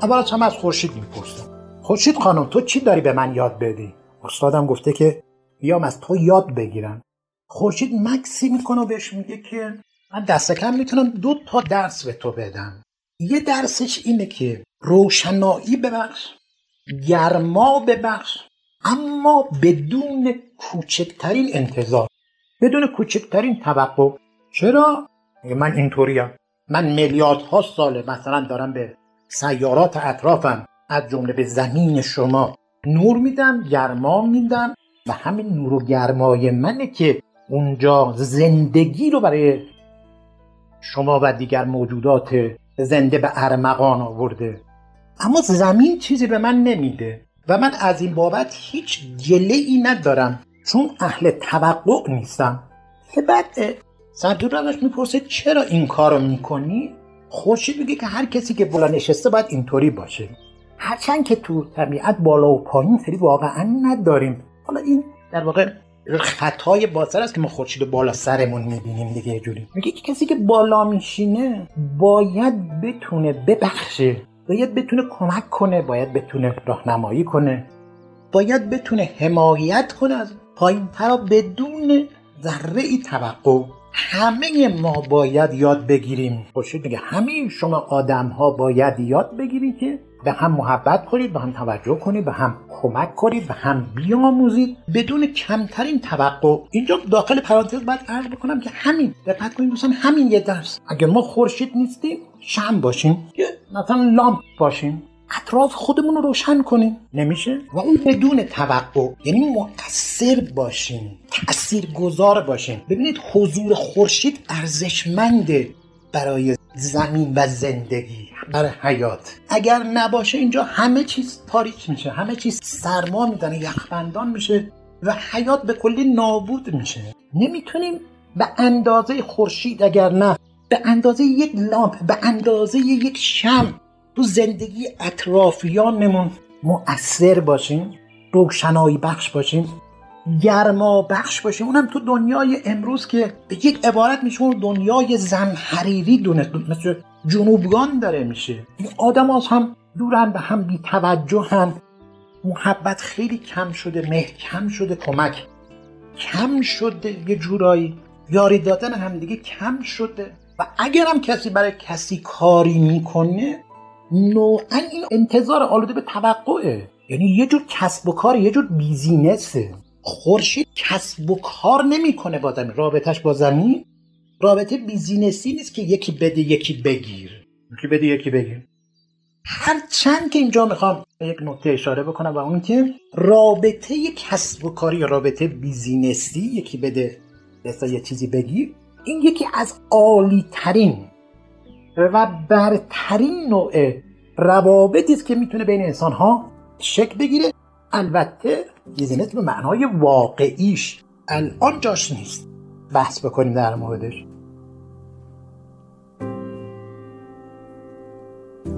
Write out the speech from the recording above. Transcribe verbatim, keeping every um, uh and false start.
اول از همه از خورشید میپرسم. خورشید خانم تو چی داری به من یاد بدی؟ استادم گفته که بیام از تو یاد بگیرم. خورشید مکسی میکنه و بهش میگه که من دست کم میتونم دو تا درس به تو بدم. یه درسش اینه که روشنایی ببخش، گرما ببخش، اما بدون کوچکترین انتظار، بدون کوچکترین توقع. چرا؟ من اینطوریم. من میلیاردها ساله مثلا دارم به سیارات اطرافم از جمله به زمین شما نور میدم، گرما میدم و همین نور و گرمای منه که اونجا زندگی رو برای شما و دیگر موجودات زنده به ارمغان آورده. اما زمین چیزی به من نمیده و من از این بابت هیچ گله ای ندارم، چون اهل توقع نیستم. که بعد صدور ازش میپرسه چرا این کارو میکنی؟ خورشید میگه که هر کسی که بالا نشسته باید اینطوری باشه، هرچند که تو طبیعت بالا و پایین سری واقعا نداریم. حالا این در واقع خطای باطل است که ما خورشید بالا سرمون میبینیم دیگه. یه جوری میگه که کسی که بالا میشینه باید بتونه ببخشه، باید بتونه کمک کنه، باید بتونه راهنمایی کنه، باید بتونه حمایت کنه از پایین‌ترا بدون ذره ای توقع. همه ما باید یاد بگیریم. خورشید میگه همه شما آدم ها باید یاد بگیرید که به هم محبت کنید، به هم توجه کنید، به هم کمک کنید، به هم بیاموزید بدون کمترین توقع. اینجا داخل پرانتز باید عرض بکنم که همین دقت کنید دوستان، همین یه درس. اگر ما خورشید نیستیم شمع باشیم، یا مثلا لامپ باشیم، اطراف خودمون رو روشن کنیم، نمیشه؟ و اون بدون توقع، یعنی مؤثر باشیم، تاثیرگذار باشیم. ببینید حضور خورشید ارزشمنده برای زمین و زندگی، برای حیات. اگر نباشه اینجا همه چیز تاریک میشه، همه چیز سرما میزنه، یخبندان میشه و حیات به کلی نابود میشه. نمیتونیم به اندازه خورشید، اگر نه به اندازه یک لامپ، به اندازه یک شمع تو زندگی اطرافیانمون مؤثر باشیم، روشنایی بخش باشیم، گرما بخش باشیم. اونم تو دنیای امروز که به یک عبارت میشه اون دنیای زمحریری دونه مثل جنوبگان داره میشه. این آدم هاست هم دورن، به هم بی توجه هم، محبت خیلی کم شده، مهر کم شده، کمک کم شده، یه جورایی یاری دادن هم دیگه کم شده. و اگر هم کسی برای کسی کاری میکنه نوعا این انتظار آلوده به توقعه، یعنی یه جور کسب و کار، یه جور بیزینسه. خورشید کسب و کار نمیکنه با زمین، رابطش با زمین رابطه بیزینسی نیست که یکی بده یکی بگیر، یکی بده یکی بگیر. هر چند که اینجا میخوام یک نکته اشاره بکنم و اون که رابطه کسب و کاری، رابطه بیزینسی، یکی بده مثلا یه چیزی بگیر، این یکی از عالی ترین و برترین نوع روابطی است که میتونه بین انسان ها شکل بگیره. البته بیزینس به معنای واقعیش الان جاش نیست بحث بکنیم در موردش.